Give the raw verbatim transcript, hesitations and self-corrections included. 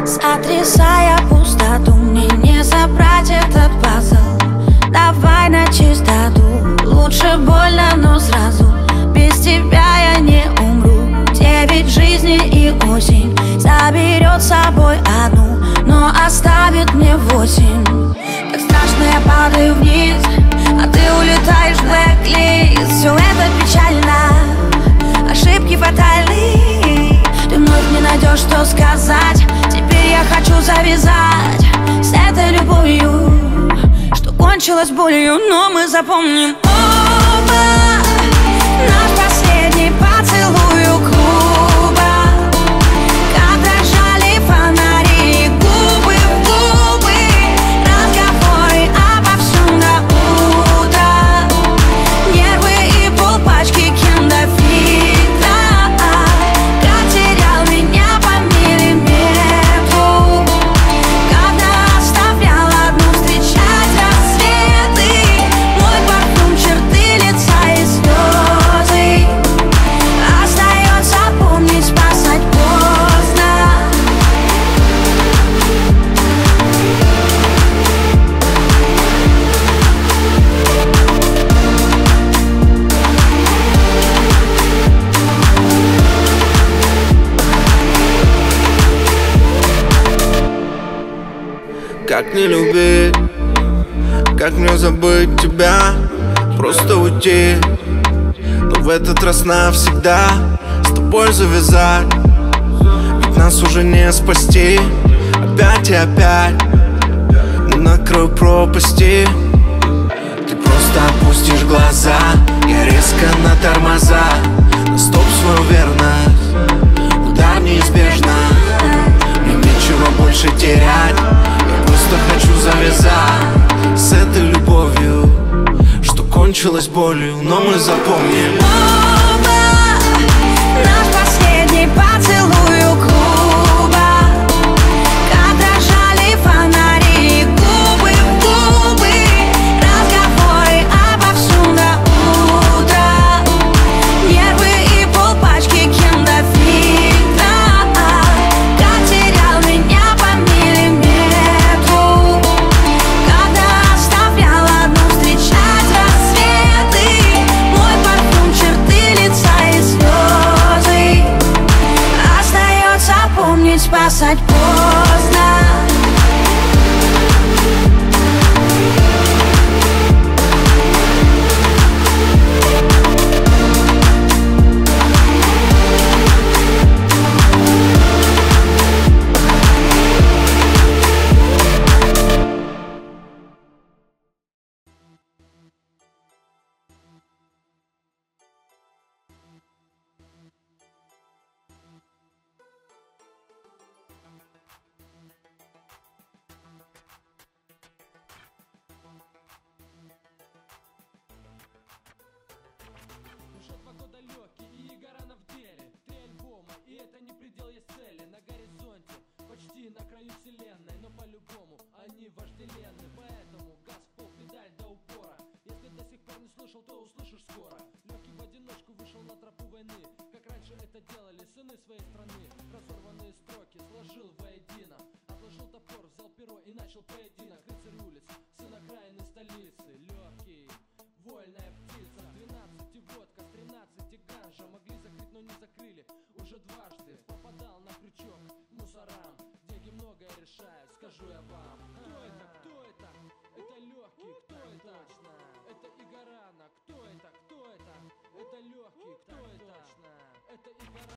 Сотрясая пустоту, мне не собрать этот пазл. Давай на чистоту, лучше больно, но сразу. Без тебя я не умру. Девять жизней и осень заберет с собой одну, но оставит мне восемь. Так страшно, я падаю вниз, а ты улетаешь в блэк-лист. Все это печально, ошибки фатальны. Ты вновь не найдешь, что сказать. Теперь я хочу завязать с этой любовью, что кончилось болью, но мы запомним оба наш последний поцелуй у клуба. Как дрожали фонари, губы в губы, разговоры обо всем до утра. Нервы и полпачки киндофита. Как терял меня по миллиметру, когда оставлял одну встречать рассветы. Мой парфюм, черты лица и слезы. Остается помнить, спасать поздно. Как не любить, как мне забыть тебя, просто уйти, но в этот раз навсегда с тобой завязать. Ведь нас уже не спасти, опять и опять мы на краю пропасти. Ты просто опустишь глаза, я резко на тормоза, на стоп свою верность, удар неизбежно. Мне нечего больше терять, я просто хочу завязать с этой любовью, что кончилось болью, но мы запомним Оба наш последний поцелуй у клуба. Как дрожали фонари, губы в губы, разговоры обо всем до утра. Нервы и полпачки киндофита. Как терял меня по миллиметру, когда оставлял одну встречать рассветы. Мой парфюм, черты лица и слезы. Остается помнить, спасать поздно. Уже два года легкий и Егорана в деле. Три альбома, и это не предел, есть цели. На горизонте, почти на краю вселенной, но по-любому они вожделенны. Поэтому газ в пол, педаль до упора. Если до сих пор не слышал, то услышишь скоро. Легкий в одиночку вышел на тропу войны, как раньше это делали сыны своей страны. Разорванные строки сложил воедино, отложил топор, взял перо и начал поединок. Рыцарь улиц, сын окраины столицы. Легкий, вольная птица. Двенадцать и водка, с тринадцать и ганжа. Могли закрыть, но не закрыли уже дважды. Попадал на крючок к мусорам. Деньги многое решают, скажу я вам. Кто это? Кто это? Это легкий, кто это? Это Егорана. Кто это? Кто это? Это легкий, кто это? Это Егорана.